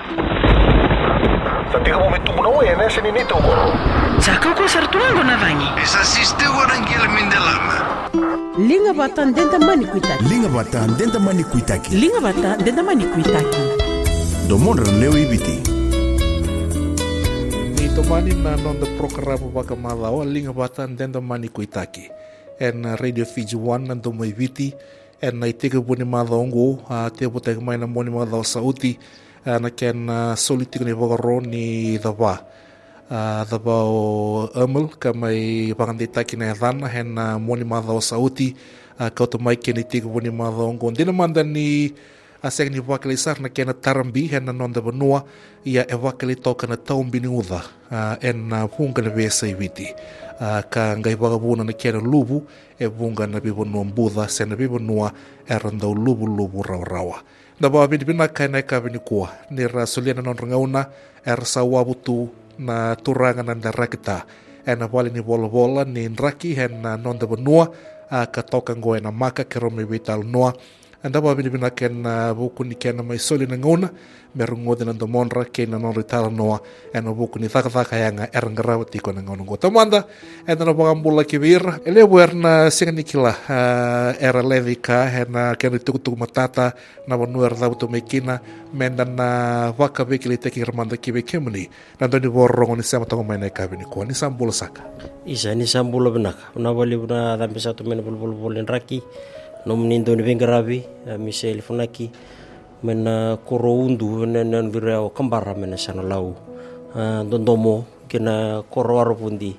Tadi kamu mitumuna ya na sininito ko. Zaka ko sartuango na vangi. Esa sistego nangil mindelama. Linga bata ndenda mani kuitaki. Linga bata ndenda mani kuitaki. Linga bata ndenda mani kuitaki. Domondra leo ibiti. Ni tomani na nonda programa bakamalawa linga bata ndenda mani kuitaki. En Radio Fiji 1 nando mo ibiti. En na itega buni malongo te botega mai na moni malawa sauti. Na ken solitigo ni vogaro ni dava o Emil kamai panganditaki na dana hen moni malawa sauti kau mai ken itega buni malongo dina manda ni aseng ni wakali sar na ken tarambi hen nonda benua ia wakali toka na taumbi ni uda en punga na vesa ibiti ka ngai vagabuna na ken lubu bunga na bibonua mbuda sen na bibonua erandau lubu rawa na ba bina kaina ka bini kuwa ni rasuliana non rangauna sawabutu na turanga na darakita ena wale ni bola ni nraki hen non da benua ka toka ngoe na maka kerome vital noa anda ba bina ken buku ni ken mai soli na ngauna merungo de na monra ken non rital noa ena buku ni thaka yanga erangrawati ko na ngauna go tamanda ena na bagambula kibir ele werna singanikila era levika hena ken tukutuk matata na banuer da butu mekina menda na waka bekili teki ramanda kibe kemni na doni borrongo ni sama tongo mai na kabini ko ni sambula saka isa ni sambula benaka na bali buna dambe satu mena bol raki nomnindo ni vengaravi Michel Funaki mena koroundu nena virao kambara mena sana lau dondomo kena koroaro pundi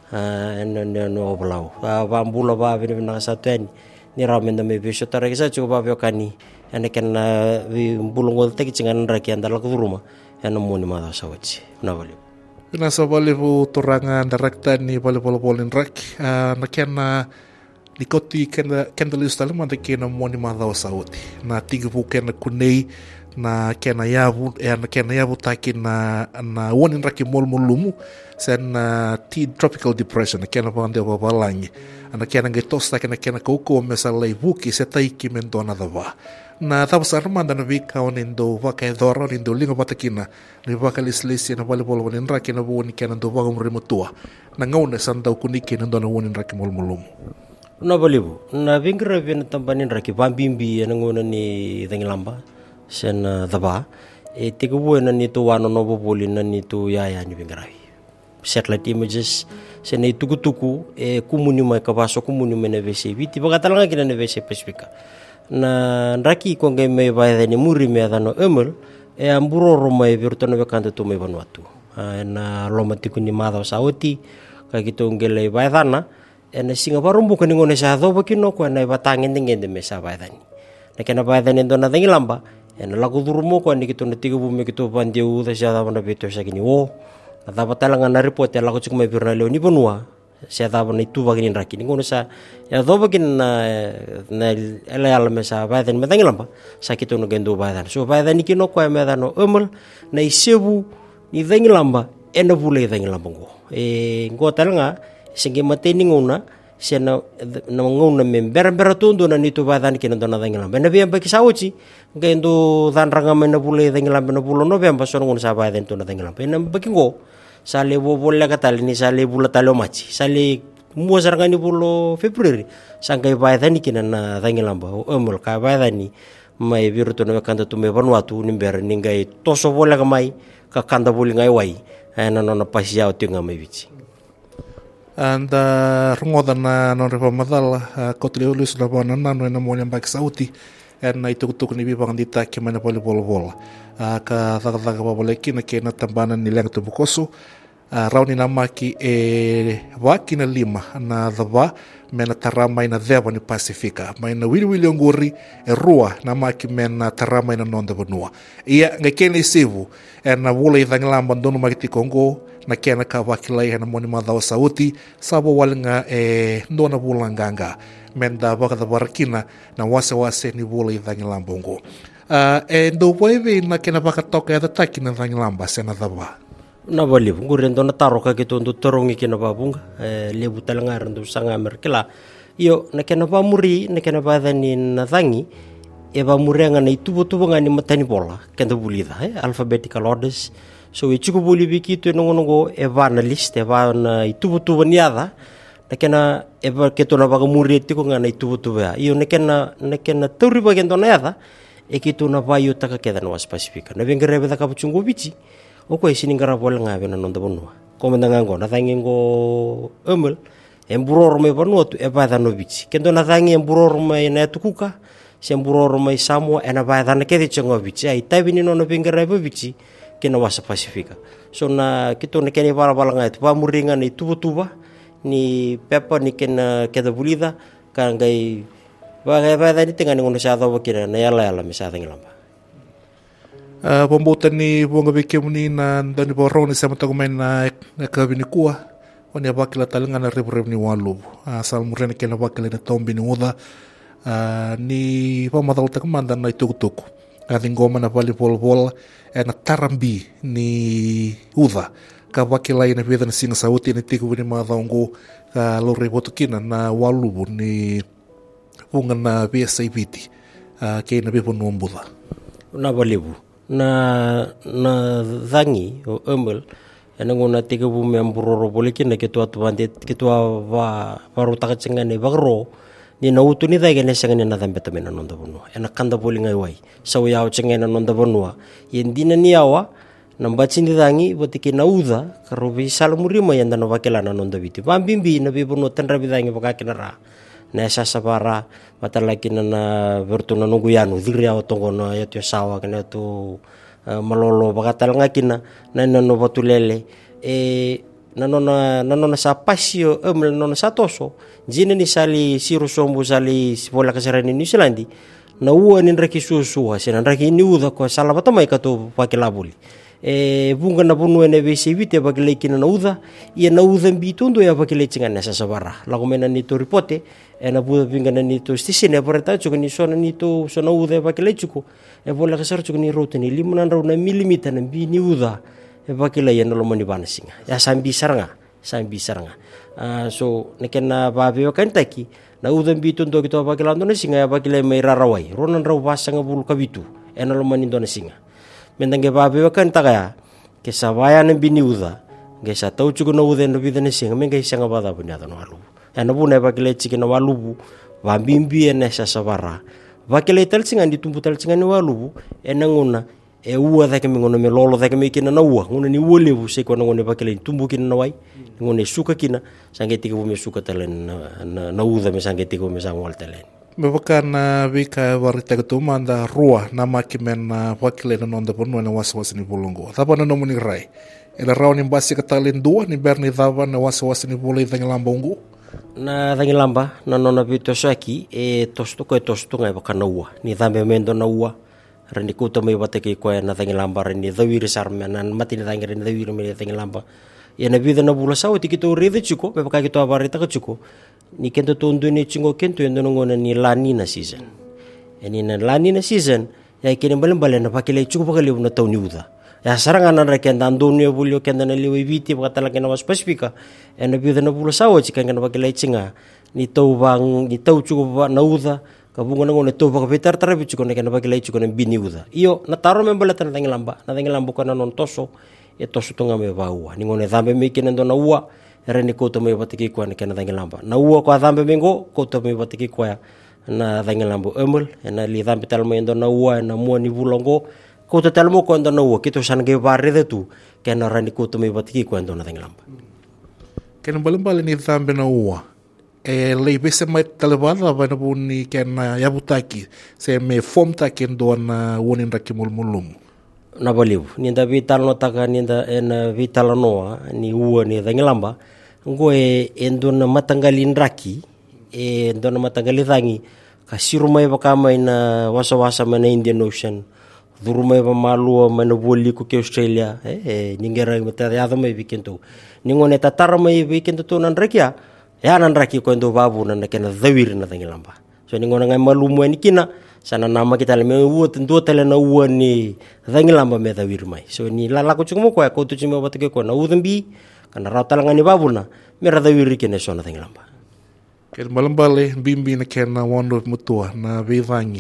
nena no blau bambula ba vena satuani ni ramenda me besho taragisa chuba kani ene ken vi bulungol teki cingan raki andala kuruma ene moni mada sawachi na bali ina sabali bu turanga darakta ni bolin rak na ken ni koti kenda listale manda kena moni madao sauti na tigu kena kunei na kena yavu taki na wonin raki molmolumu sen tropical depression kena bande babalangi ana kena ngetosta kena koko mesalai buki setaiki mentona dava na tabasar manda na vika onindo vaka edora onindo linga batakina ni vaka lislisi na volleyball wonin raki na woni kena do vaka mremotua na ngaune sandau kuniki na dona wonin raki molmolumu na balibu na vingra vena tampanin raki pambimbi ngona ni dangilamba sen daba tiga buena ni to wano no boboli na ni to yaya ni vingra satellite images sen tuku kumuni mai kabaso kumuni mena vc viti bagatalanga kina ne vc pacifica na raki ko ngai mai vai ni muri me dano emel amburo mai virtono bekante to mai vanuatu na lomatiku ni mada sauti ka kito ngele vai dana ena singa barumbu kani ngone sa dobo kino ko na batangin ngende me sa baidani na kana baidani ndona dangilamba ena lagu durumo ko ni kito na tiga bume kito bandiu da sa da bana beto sa kini wo na da batalanga na report ya lagu chuk me birna leo ni bonua sa da bana itu bagini rakini ngone sa ya dobo kin na ala me sa baidani me dangilamba sa kito no gendo baidani so baidani kino ko me dano emel na isebu ni dangilamba ena bule dangilamba ngo ngo talanga singe mateni ngona sena na ngona membera tondo na nito badan kina dona dangila bena biam baki sauci ngendo dan ranga mena bule dangila bena bulo no biam baso ngona sa badan to na dangila bena baki ngo sale bo bolle katali ni sale bula talo machi sale mo saranga ni bulo February sangai badan kina na dangila ba emol ka badan ni mai biru to no kanda to me Vanuatu ni ber ni ngai toso bolle ka mai ka kanda buli ngai wai ana no pasia o tinga mai vici and rungoda na non repa madal kotleulis la bona na no moni mbak sauti na itukutuk ni bibang dita ke mana bol ka daga baboleki na ke na tambana ni lang to bukoso rauni na maki waki na lima na dava mena taramai na deva ni Pasifika mai na wili nguri rua na maki mena taramai na nonda benua ia ngekene sivu na wula idangilamba dono maki Kongo na kena ka wakilai na moni madao sauti sabo walinga ndona bulanganga menda baka da barakina na wase ni wula idangilamba ngo ndo waive na kena baka toka ya taki na idangilamba sena dava na bali ngurendo na taroka kito ndo torongi kina babunga lebu talangar ndo sanga merkela iyo na kena ba muri na kena ba dani na tangi eva murenga na itubo-tubo nga ni matani bola kenda bulida alphabetical orders. So chuku buli biki tu nongo eva na list eva na itubo-tubo ni ada nakena eva keto na baga mureti ko nga na itubo-tubo ya iyo nakena tauri bagendo na ada kitu na bayo taka keda no specifica na vengere beda ka puchungu bichi o ko siningara bola nga bena nonda bonua komenda ngango na thangingo emel emburor me bonua tu eva da no bichi kendo na thangi emburor me na tukuka semburor mai Samoa ena vai dana ke chongo bichi ai tabi ni no vengere bichi kena wasa Pasifika. So na kito na keni bala ngai tu muringa ni tuba ni pepa ni kena keda bulida kangai ba ni tengani ngono sa do kira na yala mi sa Thangilamba. Pembuatan ni bunga bikim ni na dani borong ni sama tagumen na kabini kuah oni abakila talengan na ribu ni walu asal murena kena bakila na tombi ni uda ni pamadal takumandan na itukutuku ating goma na volleyball na tarambi ni uda ka bakila ina beda na singa sauti ni tiku ni madongo ka lore botukina na walu ni bunga na BSABT kaya na bipo nuombuda na balibu na dhangi o emel ngona tiga bumi amburoro boliki na ketua baru takacengane bagro ni na utu ni dai gene sangane na dambe tamena nonda bonua kanda boli ngai wai sau yao cengena nonda bonua yendina ni awa nambachi ni dhangi botiki na uda karobi salamurima yanda no vakelana nonda biti bambimbi na bibono tanra bidangi bakakina ra na sasabara matalakina na bertuna nunguyanu diri au tongono ya tu sawa kana tu malolo bagatal ngakina na no batulele nanona sa pasio nanona sa toso jina ni sali siru sombu sali bola kasarani New Zealand na uwa ni raki susu sina raki ni uda ko sala batamai ka to pakilabuli bunga na bunu ene BSABT bakilekina na uda ia na uda mbitundo ya bakilechinga na sasabara lagomena ni to ripote ena buda binga na ni to station ya porta chuko ni sona ni to sona uda bakilechuko bola kasar chuko ni rote ni 500 mm na bi ni uda bakila ya no mani bana singa ya sambi saranga so nekena babe wakantaki na uda mbitundo kito bakilando na singa ya bakile mai rarawai ronan raw basanga bulu kabitu ena lo mani dona singa mendange babe wakan takaya ke sabaya na biniuda ge sa tau chuko na uda no bidane singa menga isanga bada bunya no alu ya no bune bakile chikina walubu bambimbi ene sa sabara bakile tal singa ditumpu tal singa ni walubu enanguna uwa da kemi ngono me lolo da kemi kina na uwa ngone ni wolebu se ko ngone bakile tumbu kina na wai ngone suka kina sangeti ko me suka talen na uda me sangeti ko me sangwal talen Mewakan vika warita ketuma anda rua nama kimen wakile na nonda ponua na wasa ni bolongo. Thapa na nomu ni rai. Ela rao ni mbasi katalin dua ni berni thapa na wasa ni bolai Thangilamba ungu. Na Thangilamba na nona bito saki tostuko ngai wakana ua. Ni thambe mendo na ua. Rani kuta mai wateke koe na Thangilamba rani dhawiri sarme na mati ni thangi rani dhawiri mai Thangilamba. Ia na vida na bula sawa tikito rede chuko. Pepaka kito abarita ka chuko. Ni kento tondo ni chingo kento yendo ngona ni lanina season. Ni na lanina season ya kene balembale na pakile chuko pakale na tauni uda. Ya saranga na rekenda andoni bulio kenda na liwe biti pakatala kena was pasifika. Na bida na bula sawa chika kena pakile chinga ni tau bang ni tau chuko na uda kabunga na ngona tau pakapetar tarabi chuko na kena pakile chuko na bini uda. Iyo na taro membala tan Thangilamba kana non toso toso tunga me baua. Ni ngone dhambe mikene ndo na ua reni kouta mai watiki kwa na Thangilamba na ua kwa dhambe mengo kouta mai watiki kwa na Thangilamba emel na li dhambe talmo endo na ua na mua ni bulongo kouta talmo ko endo na ua kito sange barre tu kena reni kouta mai watiki kwa endo na Thangilamba kena balembale ni dhambe na ua lei bese mai talebala bana buni kena yabutaki se me form taki endo na wonin raki mulmulumu na balibu ni nda vital no taka ni nda en vital noa ni ua ni Thangilamba ngoe endo na matangalin raki endo na matangali thangi kasirumai bakamai na wasa mana Indian Ocean durumai ba malua mana boli ku ke Australia ningera mata ya mai vikento ningone tatara mai vikento to nan rakia ya nan raki ko endo babu na kena dhawir na Thangilamba so ningona ngai malumu ni kina sana nama kita le ua tentu tele na ua ni Thangilamba me dhawir mai so ni lalaku chumo ko ko tu chimo batake ko na udambi kana rautalanga ni babuna me dhawir kene so na Thangilamba ken malambale bimbi na kena wando mutua na vivangi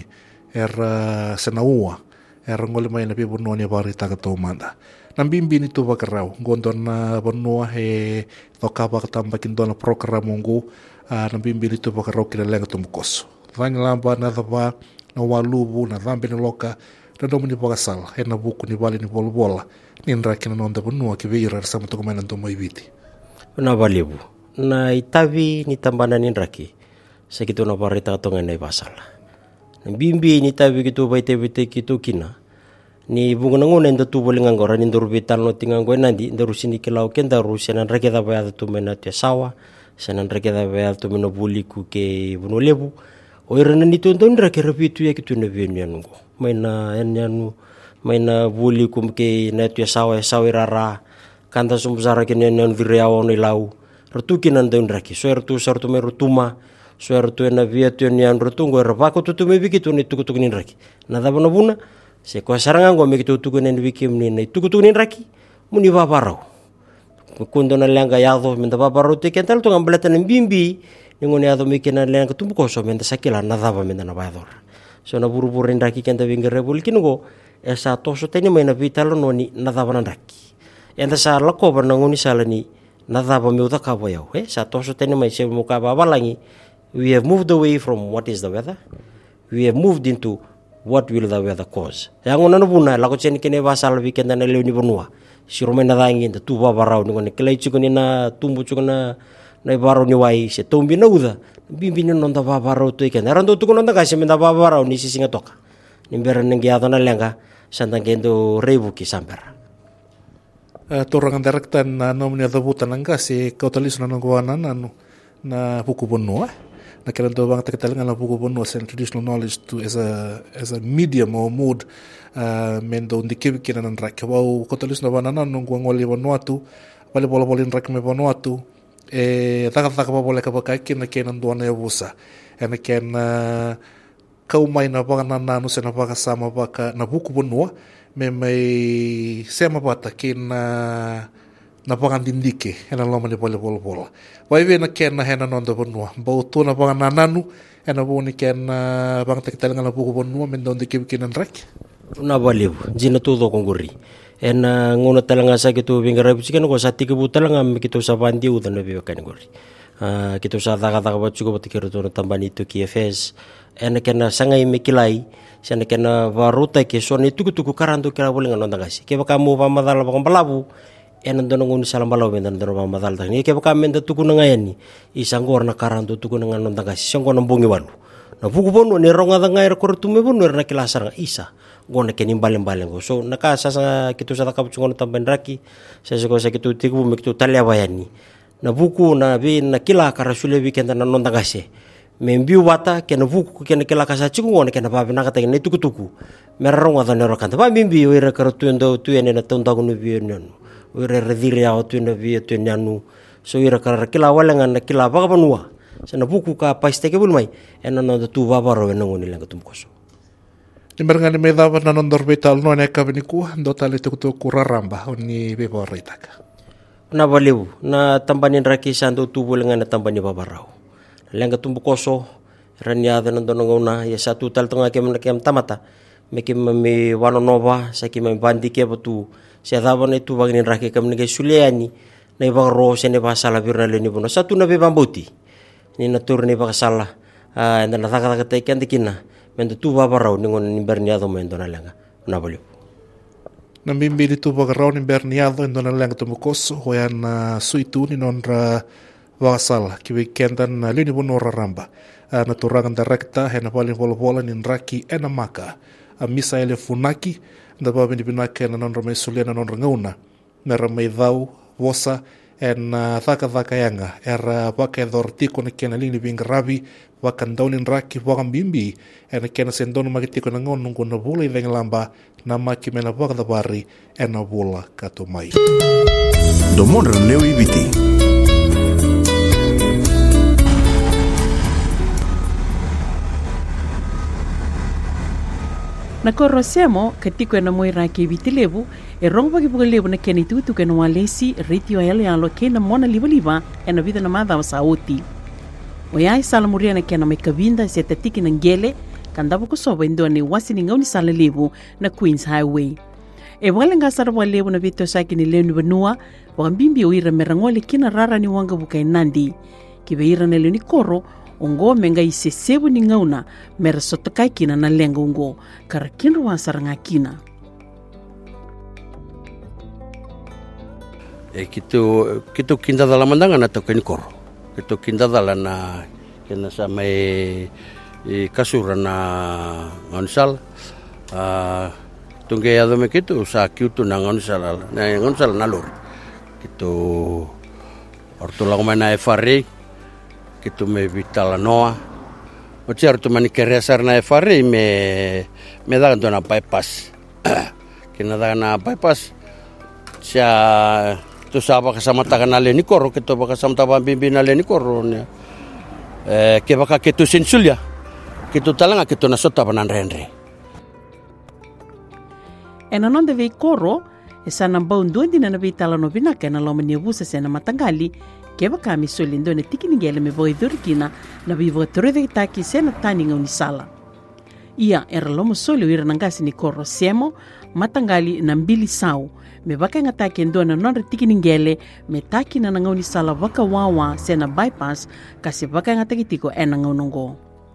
era senaua era ngole mai na bibunua ni bari taka tau manda na bimbi ni tu bakarau gondona bonua he tokapa katamba kindona program ngu na bimbi ni tu bakarau kina lenga tumukoso vangi lamba na dhaba na walubu na dhambi ni loka na domu ni pakasala he na buku ni bali ni bolobola ni nra kina nonda bonua ki veira sama toko mai na ntomo ibiti na balibu na itavi ni tambana ni nraki sa kitu na parita tonga na ibasala na bimbi ni tavi kitu baite bite kitu kina ni bunga ngona ndo tu bolinga ngora ni ndoru vital no tinga ngoi nandi ndoru sini kilau kenda rusia na nrake da baya tu mena te sawa sana nrake da baya tu mena buliku ke buno lebu oirana ni tu ndon nrake repitu ya kitu na venu ngo maina enanu maina buliku ke na te sawa rara kanda sumbzara ke nen viriao ni lau rtuki nan ndon nrake so ertu sartu merutuma so ertu na via tu ni an rutungo ervako tu me bikitu ni tukutuk ni nrake na da buna se ko saranga ngo me kitu tukunen wikim ni nei tukutunin raki muni babarau kundo na lenga yado menda babarau te kental to ngambleta ni bimbi ni ngone yado me kena lenga tumbu ko so menda sakila na dava menda na bayador so na buru-burin raki kenta wingere bulkin go esa to so teni me na vitalo no ni na dava na raki enda sa lako bar na ngoni sala ni na dava me uta ka boyau sa to so teni me se muka babalangi we have moved away from what is the weather we have moved into what will the weather cause yang ona no buna la ko chen kene basal weekend na leuni bonua sirome na dangi nda tu babarau ni ngone kelai chukuni na tumbu chukuna na barau ni wai se tumbi na uda bimbi ni nonda babarau to iken rando tu nonda ka se menda babarau ni sisinga toka ni beran ngi adona lenga sandang kendo rebuki sambera torangan direktan na nomni adabutan nanga se kautalis na ngwana nanu na buku bonua na kailan to bang takitalang na buku bonua sen traditional knowledge to as a medium or mood mendo ndikibiki na nrak wau kautalis na banana nung ngoli bonua tu bale bola bolin rak me bonua tu taka bola ka bakaki na kenan doana yabusa na ken kau mai na banga nanu sen na baka sama baka na buku bonua me mai sema bata kin na pangan dindike ena loma ni bola wai ve na ken na hena nonda bonua bau tu na pangan nananu ena bo ni ken bang takitalang na buku bonua men don dike kinan rak na baliu jina tu do konguri ena ngona talanga sa kitu bingara bichikan ko sati ke butalanga me kitu sa bandi udan na biwa kan gori kitu sa daga bachu ko batikero to tambani tu KFS ena ken sangai me kilai sana ken varuta ke so ni tuku karandu kira bolinga nonda gasi ke baka mu pamadala bang balabu enan dono ngoni salam balaw men dono mamadal ta ni ke baka men da tuku nga yani isangor na karandu tuku nga nonda gasi songo nambungi walu na buku bono ni ronga da ngair ko tume bono na kilasar nga isa gona ke nimbalem go so nakasa sa kitu sa takapchungo tamben raki sa kitu tiku me kitu talia bayani na buku na be na kila karasule weekend na nonda gasi membiu wata ke na buku ke na kila kasa chiku ngone ke na babe na kata ni tuku meronga da nero kanta ba membi ira kartuendo tu ene na tonda gunu bieno ure redire au tu na via tu nyanu so ira kara kila walenga na kila baka panua sana buku ka paiste ke bulmai ena no tu babaro ena ngoni lenga tumkoso Imberngani me dava na nondor betal no ne ka beniku ndo tale tu kuraramba oni be boritaka na baliu na tambanin raki sando tu bulenga na tambani babarau lenga tumkoso rania da ndono ngona ya satu tal tonga ke tamata me wano nova sa ke me bandi ke batu sia dava na tu bagin raki kam nge suleani na ibang ro se ne basala birna le ni bono satu na be bambuti ni na turni ba sala na taka te kan dikina mendo tu babarau ni ngon ni berniado mendo na lenga na boliu na mimbi di tu babarau ni berniado endo na lenga tumukoso hoyan suitu ni nonra wasala ki weekendan na lini bono raramba na turangan direkta hena paling bola ni raki ena maka misa ele funaki da babe ni binaka na non ramai sulia na non rangauna na ramai dau wosa en thaka yanga era baka dortiko na kena lini bingarabi wakan daulin raki wakan bimbi en kena sendon magitiko na ngon nungo na bula iveng lamba na maki mena baka da bari ena bula katumai domon leo ibiti na korosemo katiko na moira ke vitilevu e rongwa ki bulevu na keni tutu ke no alesi ritio ele alo ke na mona liva na vida na madha wa sauti o yai salamuria na kena mekabinda se tatiki na ngele kandava kusova indoa ni wasi ni ngauni sala levu na Queens Highway. E wale ngasara wa levu na vito saki ni leo ni vanua, wakambimbi uira merangole kina rara ni wanga bukai nandi. Kiwe ira na leo ni koro, ongo menga ise sebu ni ngauna, mera sotokai kina na lenga ungo, kara kinru wansara nga kina. Kitu kindadala mandanga na to koro. Kitu kindadala na kena sama kasura na ngonsal. Tungge ya dome kitu sa kitu na ngonsal nalur. Kitu ortula kumana FRA. Kitu me vitala noa. Oci ortu mani keresar na FRA me dagan to na bypass. Kena dagan na bypass. Sia tu saba kasama takan ale ni koro keto baka samta pambimbin ale ni koro ne ke baka keto sensulia keto talanga keto na sota banan renre non deve koro sana bau ndondi na be tala no bina kana lo mani busa sena matangali ke baka mi solindo ne tikini gele me voi dorkina na vivo treve taki sena tani ngoni sala ia era lo mo solo ira nangasi ni koro semo matangali na mbili sau me baka ngataki ndo na non tikini ngele me taki na ngauni sala waka wawa sena bypass kasi baka ngataki tiko ngaunongo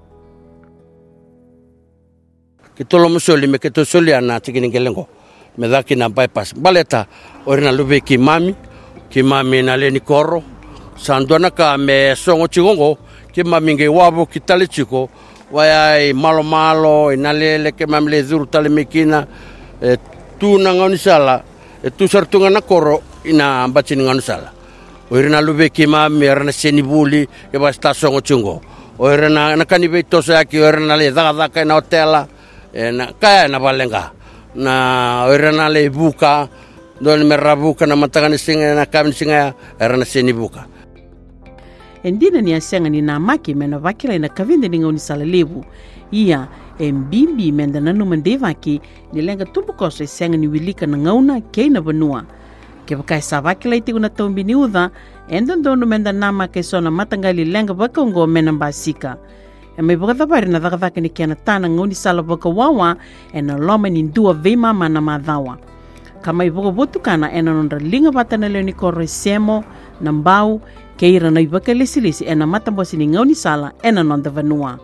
kitolo musoli me keto soli ana tikini ngele ngo me daki na bypass baleta orina lube kimami na leni koro sandona ka me songo chigongo kimami nge wabo kitale chiko waya malo inalele kemamle zuru tale mekina tu na ngauni sala tu sartunga na koro ina bacini nganu sala oirna lube kima merna senibuli ke basta songo chungo oirna na kanibe tosa ki oirna le daga ka na hotela na kaya na balenga na oirna le buka don merabuka na matangani singa na kam singa erna senibuka endina ni asenga ni na maki mena vakila ina kavinde ni ngoni sala levu ia mbimbi menda nanu mandevaki ni lenga tumbukoso isenga ni wilika na ngauna keina vanua ke baka savaki laiti una tombi ni udha endondono menda nama ke sona matangali lenga baka ungo mena mbasika me baka bari na daka ni kiana tana ngoni sala baka wawa ena loma ni ndua vema mana madhawa kama ibogo botukana ena nondra linga batana leo ni koro semo na mbau keira na ibaka lesilisi ena matambosi ni ngoni sala ena nonda vanua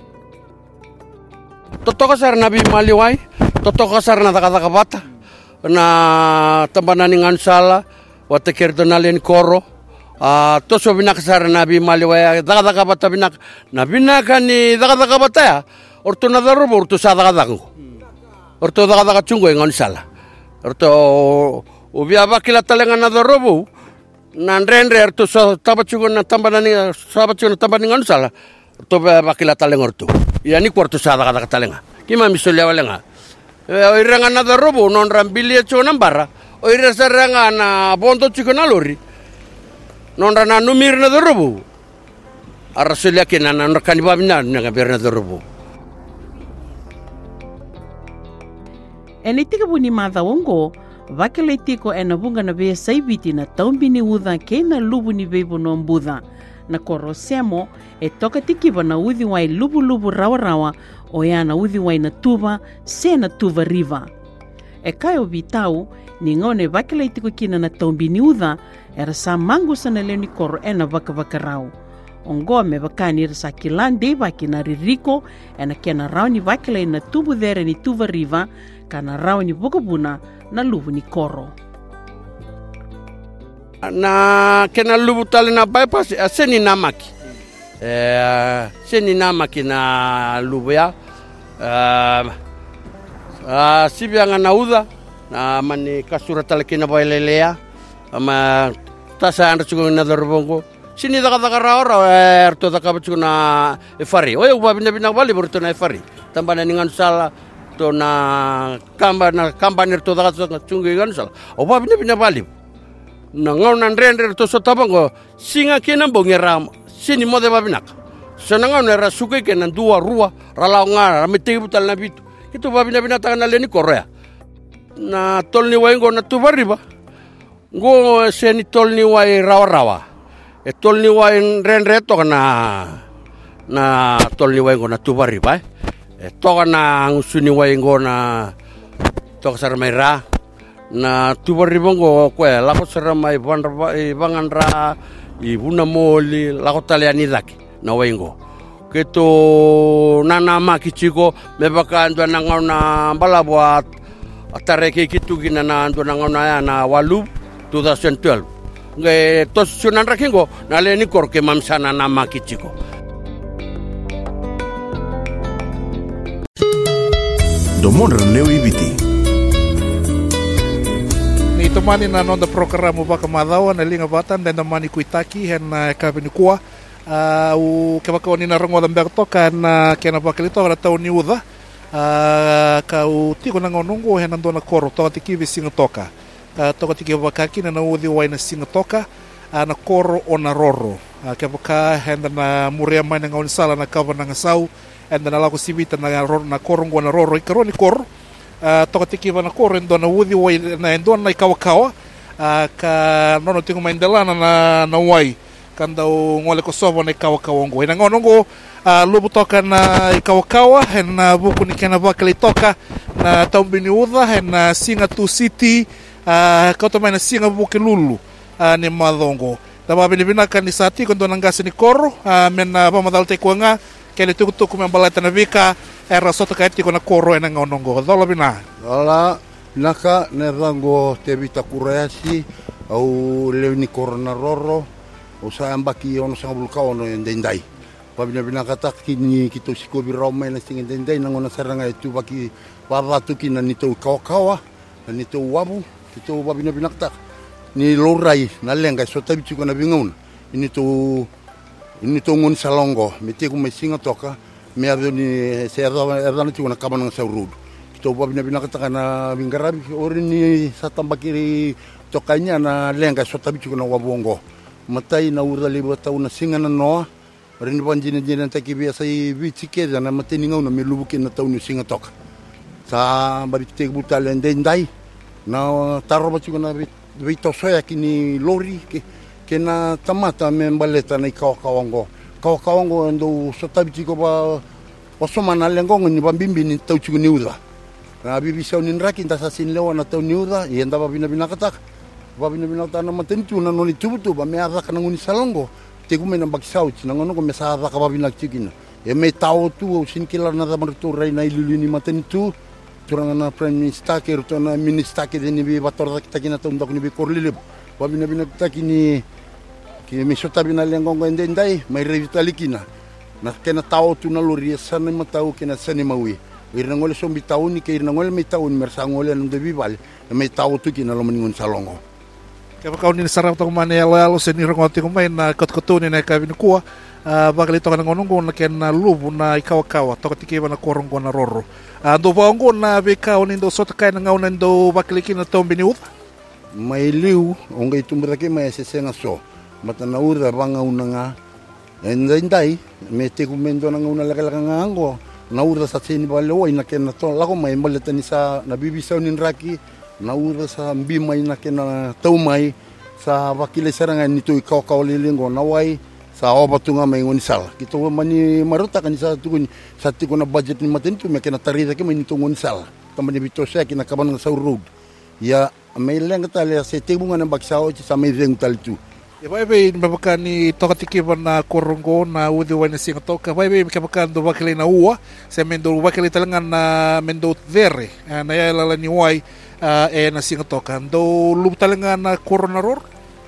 Toto kasar nabi maliwai, toto kasar na taka bata, na tambanan ng sala, wate kerto na len koro, to so binakasar nabi maliwai, taka bata na binaka ni taka bata ya, orto na darobo, orto sa taka orto taka chungo ng sala, orto ubiaba kila talengan na darobo, na renre orto sa tabachungo na tambanan ng sala, orto bakila taleng orto. Yani kuarto sa kata talenga. Kima misolya walenga. Oiranga na darobo non rambilia chona barra. Oira saranga na bondo chiko na lori. Non rana numir na darobo. Arasolya kina na rakaniba bina na berna darobo. Enitika buni madha wongo vakeletiko enabunga na be saibiti na taumbini udha kena lubu ni bebo no mbudha. Na koro semo toka tikiva na uthi wai lubu rawa o ya na uthi wai na tuva se na tuva riva. Kayo vitau ni ngone vakila itiko kina na tombi ni udha era sa mangu sana leo ni koro ena vaka rau. Ongome vakani sa kilande vakina ririko ena kena rau ni vakila ina tubu dhere ni tuva riva kana rau ni bukabuna na lubu ni koro. Na kena lubu tali na bypass seni namaki na lubu ya sibianga na uda na mani kasura tali kena bailelea ama tasa anda chuko na dorbongo sini daga raora erto daga chuko na efari oyo babina bina bali borto na efari tambana ningan sala to na kamba nerto daga chungo ngan sala o babina bali na ngaunan render to so tabango singa kena bongeram sini mode babinak sananga nera suke kena dua rua ralaunga ramite butal na bitu itu babina binata na leni korea na tolni waingo na tubariba go seni tolni wai rawa tolni wai render to na tolni waingo na tubariba toka na ngusuni waingo na toka saramai ra na tuwaribongo kwe lako saramai vanganra I vuna moli lako taliani zaki na waingo keto nana makichiko mebaka andwa nangau na balabwa atareke kitugina na andwa nangau na na walu 2012 nge tosunan rakingo na leni korke mamsana na makichiko. Domon ran leo ibiti. Ni tomani na nonda programa baka madhawa na linga batan dan tomani kuitaki hen kabini kuwa u kebaka ni na rongo lamber toka na kena bakalito na tau ni uda ka u tiko na ngonongo hen andona koro toka tiki singa toka toka tiki bakaki na udi waina singa toka na koro ona roro kebaka hen na muria mana ngon sala na kava na ngasau and na lako sibita na korongo na roro ikaroni koro toka tiki na koro ndo na udi wai na ndo na ikawakawa ka nono tiko maindelana na wai kanda o ngole ko sobo na ikawakawa ina ngonongo lubu toka na ikawakawa na buku ni kena bakali toka na taumbini udha na singa tu city kauta mai na singa buki lulu ni madongo taba binibina kan ni sati kondo nangasi ni koro mena pamadal te kuanga kele tuku membalata na vika era soto kaiti kona koro ena ngonongo dola bina ala naka nerango te vita kurayasi au levni korona roro o sa ambaki ono sa bulka ono ndendai pabina bina kata kini kito siko biroma na singa ndendai nangona saranga itu baki baratu kina nito kawa na nito wabu kito babina bina kata ni lorai na lenga so tabi kona bingon ini to ngon salongo mete ko mesinga toka me ado ni se erdana ti kona kabana saurud kito babina bina kata kana bingarabi orini satambakiri tokanya na lenga so tabi kona wabongo matai na ura liba tau na singa na noa rini panjina jina taki biasa I vitike na mateni ngau na melubuke na tau ni singa toka sa barite butale ndendai na taroba chiko na vito soya kini lori ke na tamata me baleta na kawakawango ndo sotabi chiko ba osoma na lengongo ni bambimbi ni tau chiko ni uda na bibi sa ni raki ndasa sin lewa na tau ni uda yenda babina binakatak babina binakata na matentu na noni tubutu ba me araka na nguni salongo te kume na bakisau na ngono ko me sa araka babina chikina e me tau tu sin kilar na da martu rai na iluni matentu turanga na prime minister ke ruto na minister ke ni bi bator kita kina tau ndak ni bi korlile babina binakata kini ki me sota bina lengongo ndendai mai revitalikina na kena tau tu na lori sana matau kena sani mawi irna ngole sombi tau ni ke irna ngole me tau ni mersa ngole no de bibal me tau tu kina lo meningon salongo kaya kau ni sarang tong mane alo seni rongoti ko mai na kot ni na kabin kuwa bakali to kana ngonongo na kena lubu na ikawakawa to tiki na korongo na roro ando bongo na beka oni ndo sota kai na ngauna ndo bakali kina tombini ut mai liu onga itumbra ke mai sesenga so mata na ura banga unanga endai me te kumendo na ngauna laka ngango na ura sa sini balo ina kena to lako mai maleta ni sa na bibi sa unin raki na ura sa mbima ina kena tau mai sa wakile serangan nito ikaw lilingo na wai sa obatunga mai ngoni sal kito mani maruta kan sa tukun sa tiko na budget ni matentu me kena tarida ke mai nito ngoni sal tamani bito sa kina kaban sa road ya mai lenga tale se tebunga na baksao sa mai reng taltu e vai mabaka ni toka tiki na korongo na udi wana singa toka vai mabaka ndo wakile na ua se mendo wakile talangan na mendo vere na ya lala ni wai na singa toka ndo lup talangan na koronaror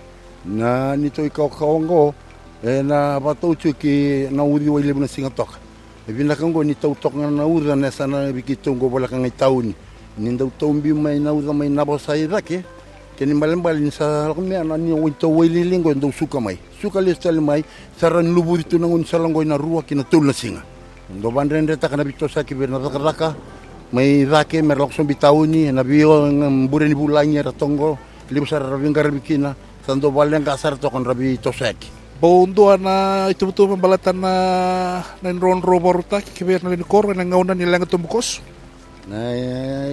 na nito ikaw kawango na bato ki na udi wai lebuna singa toka binakango ni tau tok na ura na sana bikitongo wala kang itauni ni ndau tombi mai na ura mai na bosai rake keni malembal sa kumya na ni winto wililingo ndo suka listal mai saran lubu itu nangun salongo na ruwa kina tul na singa ndo bandrende ta kana bito sa kibir na raka mai rake merlok so bitauni na bio mbureni bulanya ratongo libsar rabingar bikina sando baleng kasar to kon rabi tosaki bondo na itu membalatan na ron roboruta kibir na kor na ngauna ni lang tumbukos na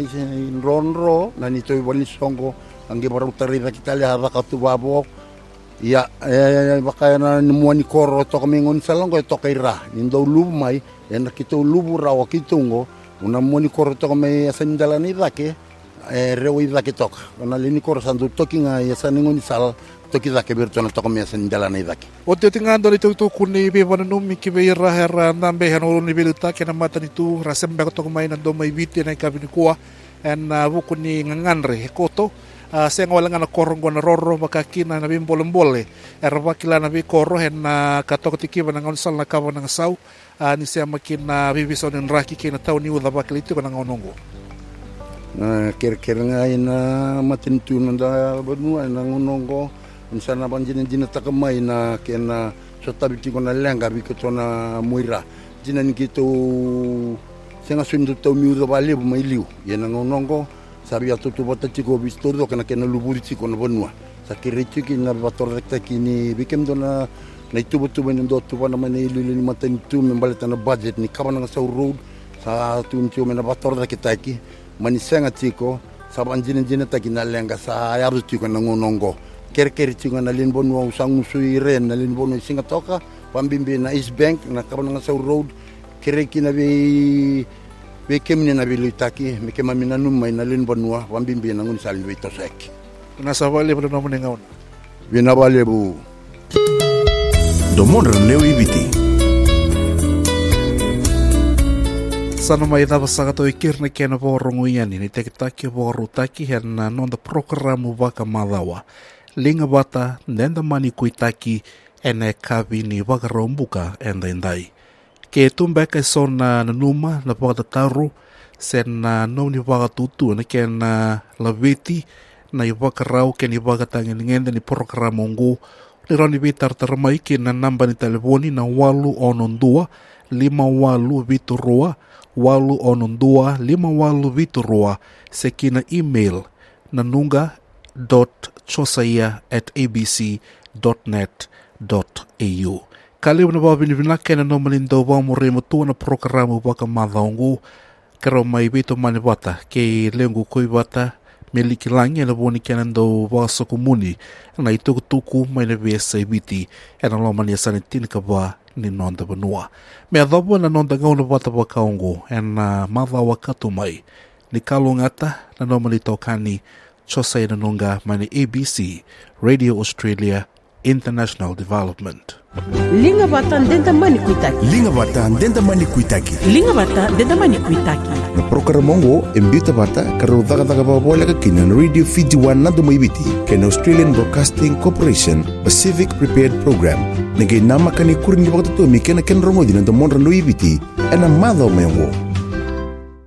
ron ro na nito wali songo angge baru tarira kita lihat katu babok Ia, baka na mua ni koro toka mingon salongo toka ira. Nindo lubu mai, na kito lubu rawa kitungo, una mua ni koro toka mai asandala ni dake, rewa i dake toka. Ona lini koro sandu toki nga yasaningon sal, toki dake birtona toka mai asandala ni dake. O te tingando ni tu kuni be vananumi ki be ira hera nambe hano ni beluta ke na mata ni tu rasembe ko toka mai nando mai viti na kabini kuwa en buku ni nganganre koto. Saya ngawalan na korong ko na roro makakina na bimbolembole wakila na bikoro hen na katok tiki ba nang sal na kawa ng saw ni siya makin na bibiso ng raki kina tao ni uda bakil ito ko nang onongo kira-kira nga na matintunan da banua nang onongo unsa na banjin takamay na kena so tabi ko na lenga biko na muira jinan kito siya nga sundu tao mi uda bali bu mailiu yan ang onongo sabi atu tu bota tiko bistoro kana kena luburi tiko na bonua sakire tiki na bator rekta kini bikem dona na itu betu benendo tu bana mane ilili maten tu membaleta na budget ni kama na sa road sa tuncho mena bator da kitaki mani senga tiko saban jine taki na lenga sa yaru tiko na ngonongo ker tiko na lin bonua usang suiren na lin bonu singa toka pambimbi na East Bank na kama na sa road kere kina be kemne na bilutaki me kema minanum mai na lin bonua wambimbi na ngun sal wito sek nasa vale bu no mne ngaon bina vale bu do mondra leo ibiti sana mai da basaga to ikirne kena borongo yani ni tekitaki borutaki hen na non da programu baka malawa linga bata nenda mani kuitaki ene kabini baka rombuka endai ke tumbeka sona na numa na pagata taru sen na no ni baga tutu na ken na laviti na ibaka rau ken ibaka tangin ngenda ni programa ngo ni roni bitar tarmai ken na namba ni telefoni na 812 58 viturua 812 58 sekina email na nunga.chosaya@abc.net.au Kaliw na babinibina kena no malindo ba mo remo tu na programa baka madhaungu karo mai bito manibata ke lengu koi bata melikilangi na boni kena ndo ba so komuni na itu tuku mai na besa biti ena lo mania sanitin ka ba ni nonda banua me adabo na nonda ngau na bata ba kaungu ena madhawa katu mai ni kalungata na no malito kani Chosaya na nunga mani ABC Radio Australia International Development. Linga bata denta mani kuitaki. Linga bata denta mani kuitaki. Linga bata denta mani kuitaki. Na programa embita bata karo daga babola ka kinan Radio Fiji 1 na dumaibiti ken Australian Broadcasting Corporation Pacific Prepared Program. Nagay nama kani kuring bakta to mi ken rongo dinan to monra no ibiti ana madho mengo.